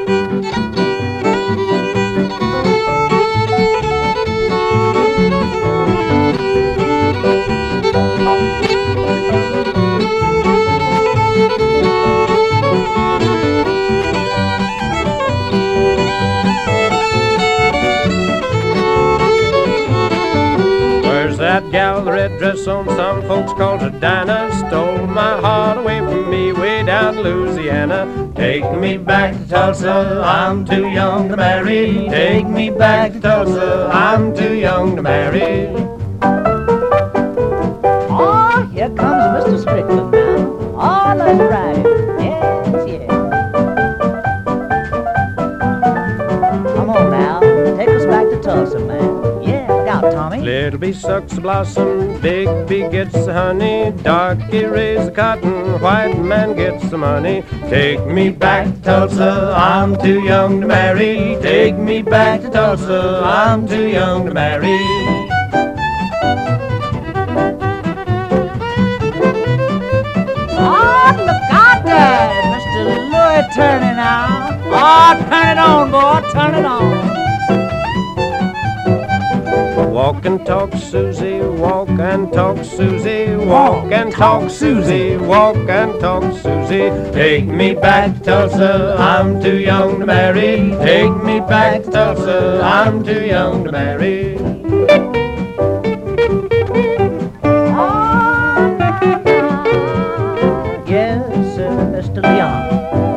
That gal, the red dress on, some folks called her Dinah, stole my heart away from me way down in Louisiana. Take me back to Tulsa, I'm too young to marry. Take me back to Tulsa, I'm too young to marry. Oh, here comes Mr. Strickland now. Oh, let's ride him. Yes, yes. Come on now, take us back to Tulsa, man. Tommy. Little bee sucks the blossom, big bee gets the honey, darky raise the cotton, white man gets the money. Take me back to Tulsa, I'm too young to marry. Take me back to Tulsa, I'm too young to marry. Oh, look out there, Mr. Louis turning out. Oh, turn it on, boy, turn it on. Walk and talk, Susie, walk and talk, Susie, walk and talk, Susie, walk and talk, Susie. Take me back to Tulsa, I'm too young to marry. Take me back to Tulsa, I'm too young to marry. Yes, sir, Mr. Leon.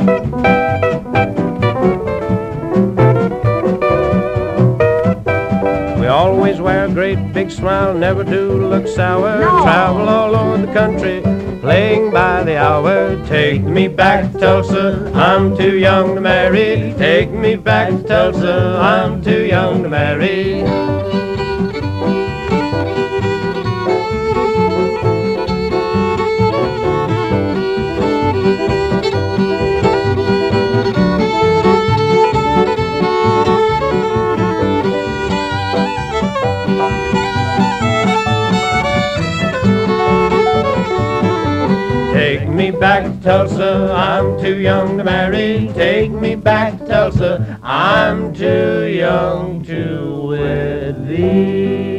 Always wear a great big smile, never do look sour. No. Travel all over the country, playing by the hour. Take me back to Tulsa, I'm too young to marry. Take me back to Tulsa, I'm too young to marry. Take me back to Tulsa, I'm too young to marry. Take me back to Tulsa, I'm too young to wed thee.